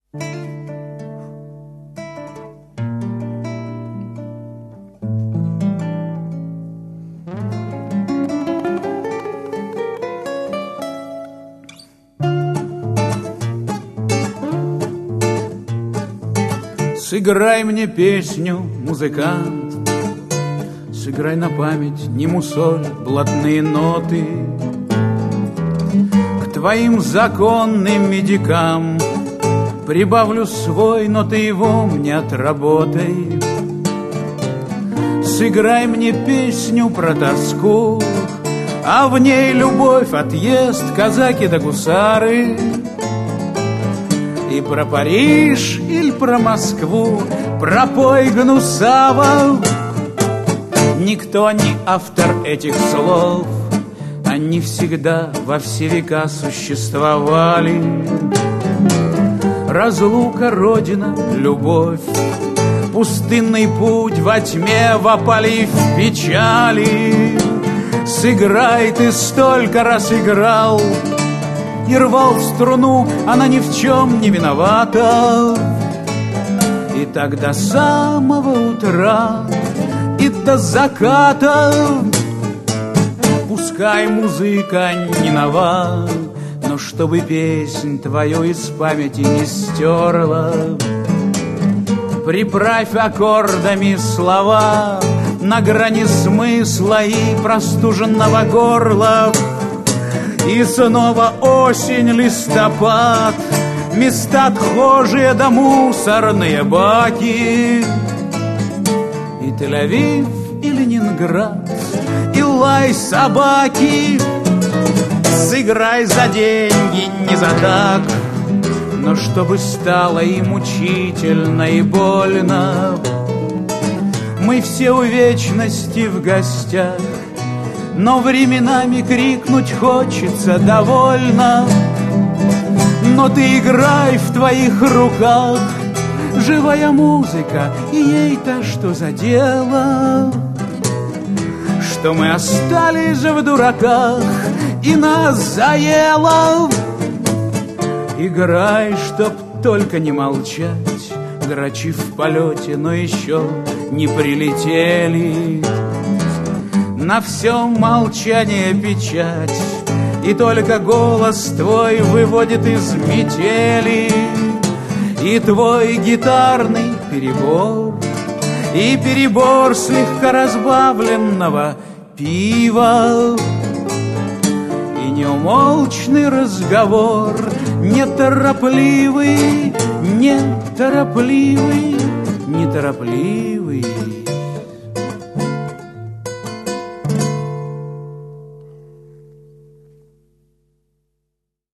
Сыграй мне песню, музыкант, сыграй на память, не мусоль блатные ноты. К твоим законным медикам прибавлю свой, но ты его мне отработай. Сыграй мне песню про тоску, а в ней любовь, отъезд, казаки да гусары. И про Париж или про Москву пропой гнусаво. Никто не автор этих слов, они всегда во все века существовали. Разлука, родина, любовь, пустынный путь во тьме, в опале и в печали. Сыграй, ты столько раз играл и рвал в струну, она ни в чем не виновата. И так до самого утра, и до заката. Пускай музыка не нова, но чтобы песнь твою из памяти не стерла. Приправь аккордами слова на грани смысла и простуженного горла. И снова осень, листопад, места отхожие да мусорные баки. И Тель-Авив, и Ленинград, и лай собаки. Сыграй за деньги, не за так, но чтобы стало и мучительно, и больно. Мы все у вечности в гостях, но временами крикнуть хочется довольно. Но ты играй, в твоих руках живая музыка, и ей-то что за дело, что мы остались в дураках, и нас заело. Играй, чтоб только не молчать, грачи в полете, но еще не прилетели. На всем молчание печать, и только голос твой выводит из метели. И твой гитарный перебор, и перебор слегка разбавленного пива, и неумолчный разговор, неторопливый, неторопливый, неторопливый.